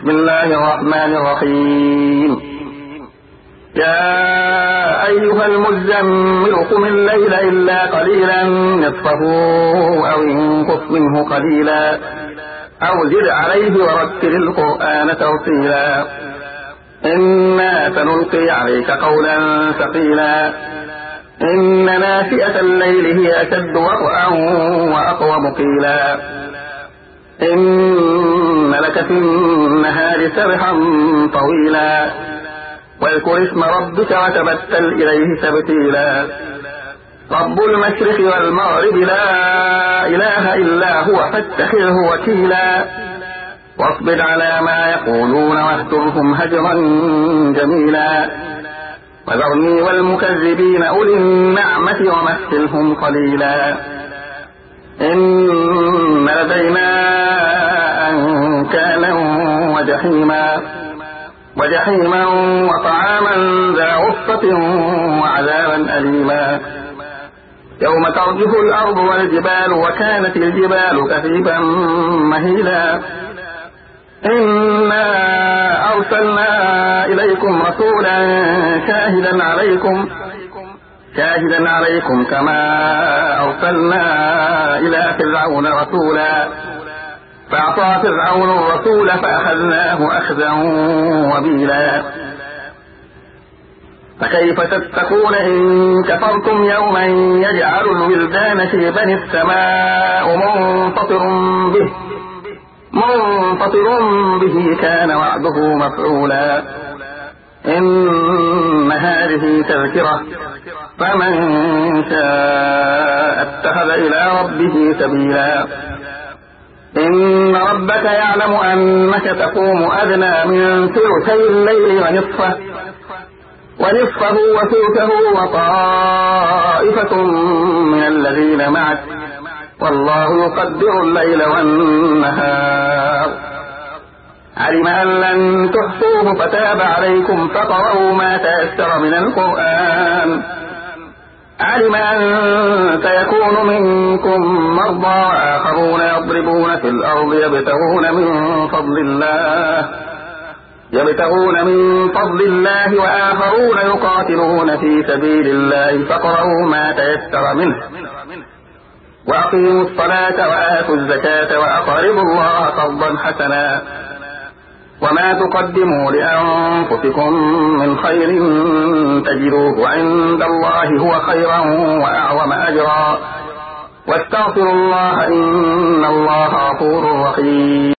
بسم الله الرحمن الرحيم. يا أيها المزمل قم الليل إلا قليلا نصفه أو انقص منه قليلا أو زد عليه ورتل القرآن ترتيلا إنا سنلقي عليك قولا ثقيلا إن ناشئة الليل هي أشد وطئا وأقوم قيلا إن لك في النهار سبحا طويلا واذكر اسم ربك وتبتل إليه تبتيلا رب المشرق والمغرب لا إله إلا هو فاتخذه وكيلا واصبر على ما يقولون واهجرهم هجرا جميلا وذرني والمكذبين أولي النعمة ومهلهم قليلا إن لدينا أنكالا وجحيما وطعاما ذا غصة وعذابا أليما يوم ترجف الأرض والجبال وكانت الجبال كثيبا مهيلا إنا أرسلنا إليكم رسولا شاهدا عليكم كما أرسلنا إلى فرعون رسولا فأعطى فرعون الرسول فأخذناه أخذا وبيلا فكيف تتقون إن كفرتم يوما يجعل الولدان شيبا السماء منفطر به كان وعده مفعولا إن هذه تذكرة فمن شاء اتخذ إلى ربه سبيلا إن ربك يعلم أنك تقوم أدنى من ثلثي الليل ونصفه وثلثه وطائفة من الذين معك والله يقدر الليل والنهار علم أن لن تحصوه فتاب عليكم فقرأوا ما تيسر من القرآن علم أن سيكون منكم مرضى وآخرون يضربون في الأرض يبتغون من فضل الله وآخرون يقاتلون في سبيل الله فقرأوا ما تيسر منه وأقيموا الصلاة وآتوا الزكاة وأقرضوا الله قرضا حسنا وما تقدموا لأنفسكم من خير تجدوه عند الله هو خيرا وأعظم أجرا واستغفروا الله إن الله غفور رحيم.